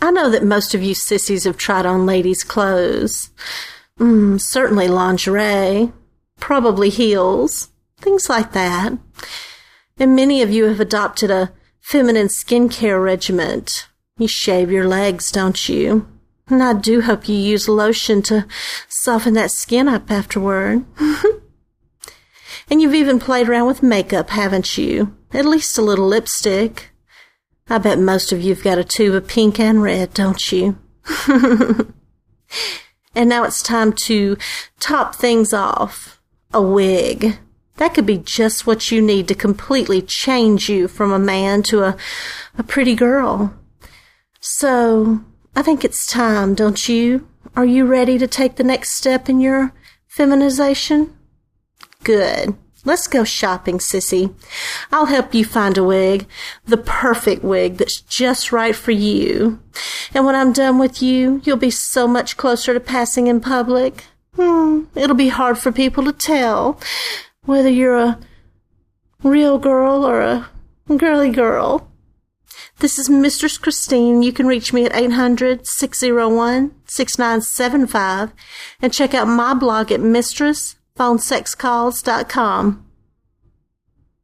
I know that most of you sissies have tried on ladies' clothes. Certainly lingerie, probably heels, things like that. And many of you have adopted a feminine skincare regimen. You shave your legs, don't you? And I do hope you use lotion to soften that skin up afterward. And you've even played around with makeup, haven't you? At least a little lipstick. I bet most of you've got a tube of pink and red, don't you? And now it's time to top things off. A wig. That could be just what you need to completely change you from a man to a pretty girl. So, I think it's time, don't you? Are you ready to take the next step in your feminization? Good. Let's go shopping, sissy. I'll help you find a wig, the perfect wig that's just right for you. And when I'm done with you, you'll be so much closer to passing in public. It'll be hard for people to tell whether you're a real girl or a girly girl. This is Mistress Christine. You can reach me at 800-601-6975 and check out my blog at mistressphonesexcalls.com.